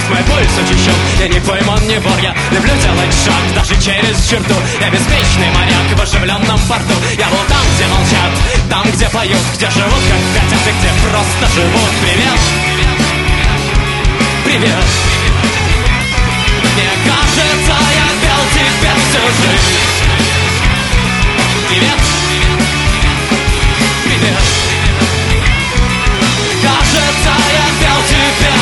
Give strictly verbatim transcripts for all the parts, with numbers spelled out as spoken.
пусть мой пульс учащен. Я не пойман, не вор, я люблю делать шаг даже через черту. Я беспечный моряк в оживленном порту. Я был там, где молчат, там, где поют, где живут, как хотят, и где просто живут. Привет, привет. Мне кажется, я пел тебе всю жизнь. Привет, привет. Кажется, я пел тебя.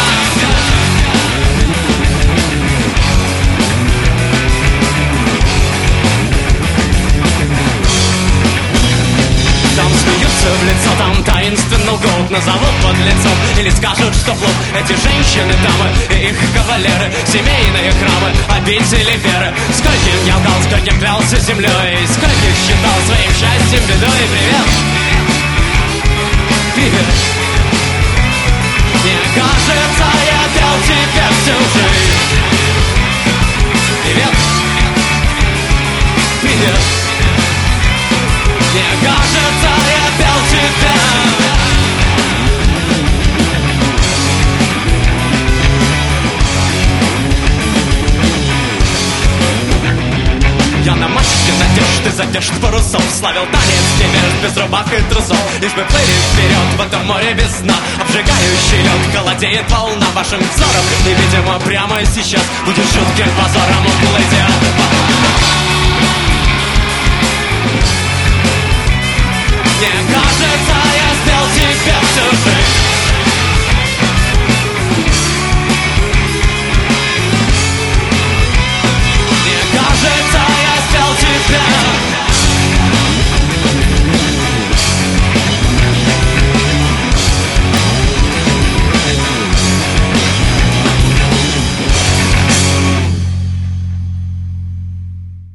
Там смеются в лицо, там таинственно лгут, назовут под лицом или скажут, что плут. Эти женщины, дамы и их кавалеры, семейные храмы, обители веры. Скольким я лгал, скольким клялся землей, скольких считал своим счастьем бедой. Привет, привет. Мне кажется, я пел тебе всю жизнь. Привет, привет. Мне кажется, я пел тебя. Я на мачте надежды, задежд парусов славил танец невеж без рубах и трусов. Лишь бы плыли вперед в этом море без дна. Обжигающий лед, холодеет волна вашим взором. Невидимо прямо сейчас будет жутким позором. Уплыть